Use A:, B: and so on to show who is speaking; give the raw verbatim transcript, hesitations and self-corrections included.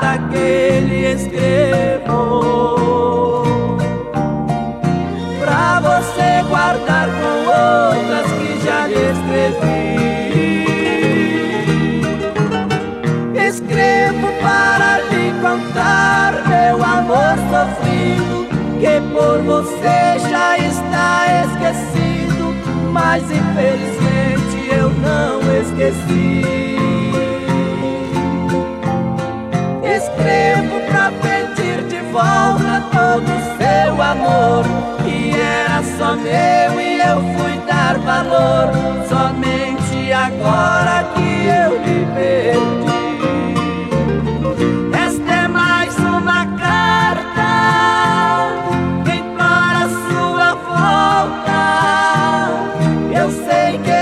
A: carta que lhe escrevo, pra você guardar com outras que já lhe escrevi. Escrevo para lhe contar meu amor sofrido, que por você já está esquecido, mas infelizmente eu não esqueci. Escrevo pra pedir de volta todo o seu amor, que era só meu e eu fui dar valor, somente agora que eu lhe perdi. Esta é mais uma carta que implora sua volta. Eu sei que